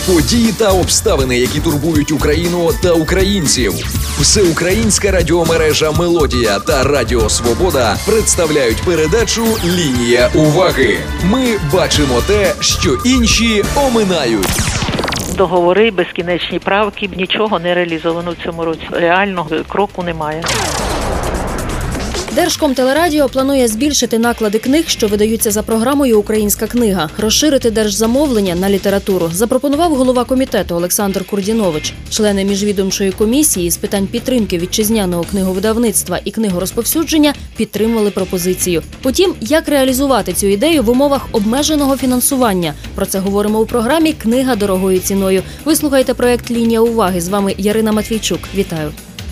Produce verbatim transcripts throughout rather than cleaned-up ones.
Події та обставини, які турбують Україну та українців. Всеукраїнська радіомережа «Мелодія» та Радіо Свобода представляють передачу «Лінія уваги». Ми бачимо те, що інші оминають. Договори, безкінечні правки, нічого не реалізовано в цьому році. Реально кроку немає. Держкомтелерадіо планує збільшити наклади книг, що видаються за програмою «Українська книга», розширити держзамовлення на літературу, запропонував голова комітету Олександр Курдінович. Члени міжвідомчої комісії з питань підтримки вітчизняного книговидавництва і книгорозповсюдження підтримували пропозицію. Утім, як реалізувати цю ідею в умовах обмеженого фінансування? Про це говоримо у програмі «Книга дорогою ціною». Ви слухаєте проект «Лінія уваги». З вами Ярина Матвійчук. Вітаю.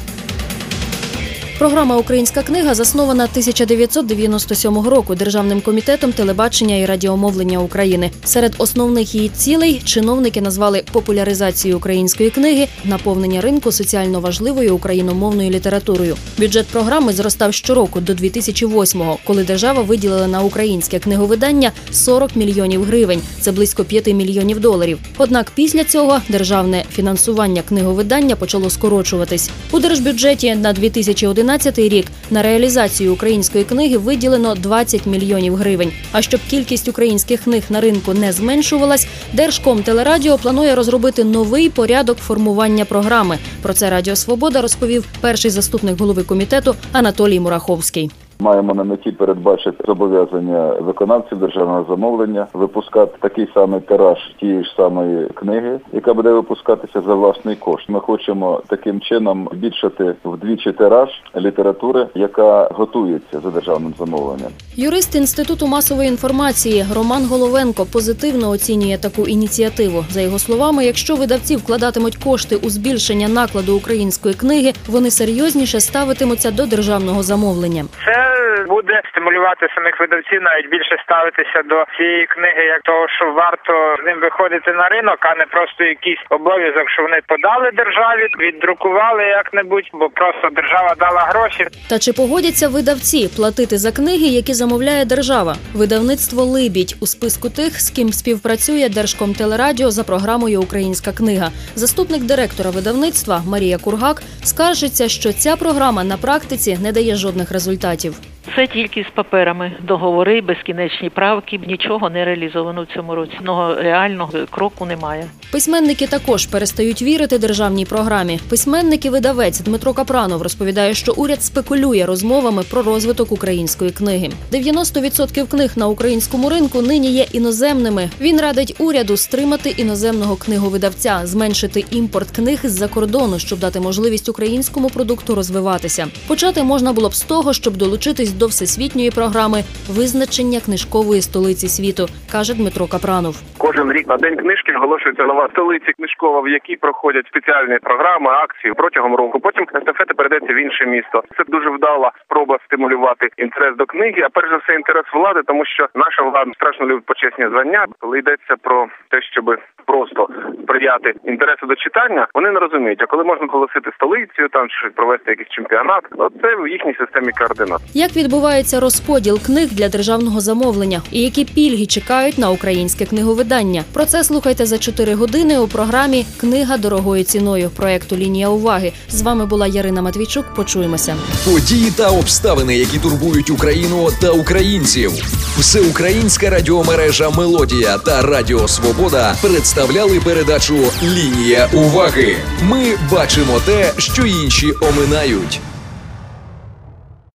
Програма «Українська книга» заснована тисяча дев'ятсот дев'яносто сьомого року Державним комітетом телебачення і радіомовлення України. Серед основних її цілей чиновники назвали популяризацію української книги, наповнення ринку соціально важливою україномовною літературою. Бюджет програми зростав щороку до дві тисячі восьмого, коли держава виділила на українське книговидання сорок мільйонів гривень. Це близько п'яти мільйонів доларів. Однак після цього державне фінансування книговидання почало скорочуватись. У держбюджеті на дві тисячі одинадцятий рік на реалізацію української книги виділено двадцять мільйонів гривень. А щоб кількість українських книг на ринку не зменшувалась, Держкомтелерадіо планує розробити новий порядок формування програми. Про це Радіо Свобода розповів перший заступник голови комітету Анатолій Мураховський. Маємо на меті передбачити зобов'язання виконавців державного замовлення випускати такий самий тираж тієї ж самої книги, яка буде випускатися за власний кошт. Ми хочемо таким чином збільшити вдвічі тираж літератури, яка готується за державним замовленням. Юрист Інституту масової інформації Роман Головенко позитивно оцінює таку ініціативу. За його словами, якщо видавці вкладатимуть кошти у збільшення накладу української книги, вони серйозніше ставитимуться до державного замовлення. Це буде стимулювати самих видавців навіть більше ставитися до цієї книги, як того, що варто з ним виходити на ринок, а не просто якийсь обов'язок, що вони подали державі, віддрукували як-небудь, бо просто держава дала гроші. Та чи погодяться видавці платити за книги, які замовляє держава? Видавництво «Либідь» у списку тих, з ким співпрацює Держкомтелерадіо за програмою «Українська книга». Заступник директора видавництва Марія Кургак скаржиться, що ця програма на практиці не дає жодних результатів. Це тільки з паперами. Договори, безкінечні правки, нічого не реалізовано в цьому році. Но реального кроку немає. Письменники також перестають вірити державній програмі. Письменник і видавець Дмитро Капранов розповідає, що уряд спекулює розмовами про розвиток української книги. дев'яносто відсотків книг на українському ринку нині є іноземними. Він радить уряду стримати іноземного книговидавця, зменшити імпорт книг з-за кордону, щоб дати можливість українському продукту розвиватися. Почати можна було б з того, щоб долучитись до всесвітньої програми визначення книжкової столиці світу, каже Дмитро Капранов. Кожен рік на День книжки оголошується нова столиця книжкова, в якій проходять спеціальні програми, акції протягом року. Потім естафета передається в інше місто. Це дуже вдала спроба стимулювати інтерес до книги, а перш за все інтерес влади, тому що наша влада страшно любить почесні звання. Коли йдеться про те, щоб просто сприяти інтересу до читання, вони не розуміють, а коли можна оголосити столицю, там чи провести якийсь чемпіонат, то це в їхній системі координат. Як відбувається розподіл книг для державного замовлення і які пільги чекають на українське книговидання? Про це слухайте за чотири години у програмі «Книга дорогою ціною» проекту «Лінія уваги». З вами була Ярина Матвійчук. Почуємося. Події та обставини, які турбують Україну та українців. Всеукраїнська радіомережа «Мелодія» та Радіо Свобода представляли передачу «Лінія уваги». Ми бачимо те, що інші оминають.